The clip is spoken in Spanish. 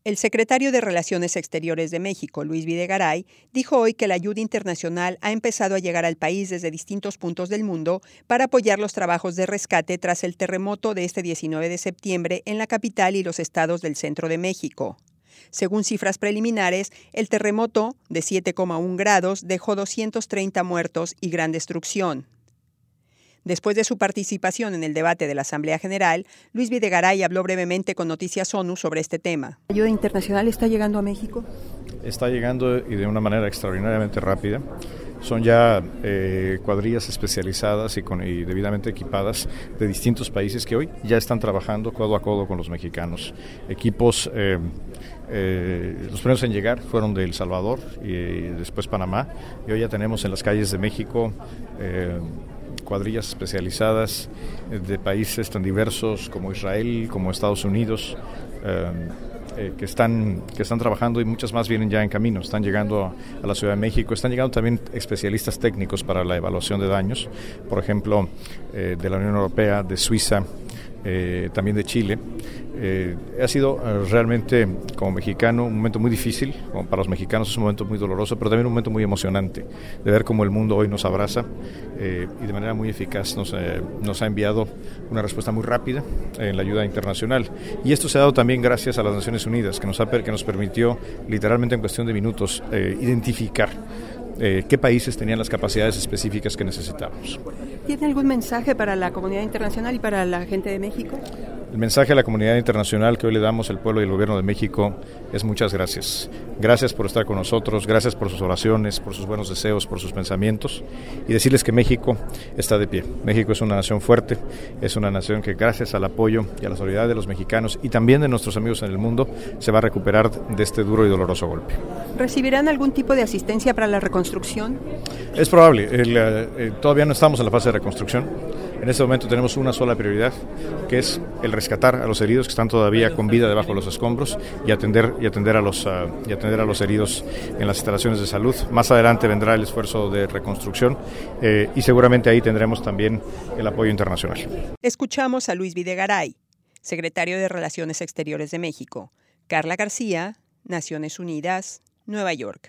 El secretario de Relaciones Exteriores de México, Luis Videgaray, dijo hoy que la ayuda internacional ha empezado a llegar al país desde distintos puntos del mundo para apoyar los trabajos de rescate tras el terremoto de este 19 de septiembre en la capital y los estados del centro de México. Según cifras preliminares, el terremoto, de 7,1 grados, dejó 230 muertos y gran destrucción. Después de su participación en el debate de la Asamblea General, Luis Videgaray habló brevemente con Noticias ONU sobre este tema. ¿La ayuda internacional está llegando a México? Está llegando y de una manera extraordinariamente rápida. Son ya cuadrillas especializadas y debidamente equipadas de distintos países que hoy ya están trabajando codo a codo con los mexicanos. Equipos, los primeros en llegar fueron de El Salvador y después Panamá, y hoy ya tenemos en las calles de México cuadrillas especializadas de países tan diversos como Israel, como Estados Unidos, que están trabajando, y muchas más vienen ya en camino. Están llegando a la Ciudad de México, están llegando también especialistas técnicos para la evaluación de daños, por ejemplo, de la Unión Europea, de Suiza, también de Chile. Ha sido realmente, como mexicano, un momento muy difícil. Como para los mexicanos es un momento muy doloroso, pero también un momento muy emocionante de ver cómo el mundo hoy nos abraza y de manera muy eficaz nos ha enviado una respuesta muy rápida en la ayuda internacional. Y esto se ha dado también gracias a las Naciones Unidas, que nos permitió literalmente en cuestión de minutos identificar qué países tenían las capacidades específicas que necesitábamos. ¿Tiene algún mensaje para la comunidad internacional y para la gente de México? El mensaje a la comunidad internacional que hoy le damos al pueblo y al gobierno de México es muchas gracias. Gracias por estar con nosotros, gracias por sus oraciones, por sus buenos deseos, por sus pensamientos, y decirles que México está de pie. México es una nación fuerte, es una nación que gracias al apoyo y a la solidaridad de los mexicanos y también de nuestros amigos en el mundo se va a recuperar de este duro y doloroso golpe. ¿Recibirán algún tipo de asistencia para la reconstrucción? Es probable. Todavía no estamos en la fase de reconstrucción. En este momento tenemos una sola prioridad, que es el rescatar a los heridos que están todavía con vida debajo de los escombros y atender a los heridos en las instalaciones de salud. Más adelante vendrá el esfuerzo de reconstrucción y seguramente ahí tendremos también el apoyo internacional. Escuchamos a Luis Videgaray, secretario de Relaciones Exteriores de México. Carla García, Naciones Unidas, Nueva York.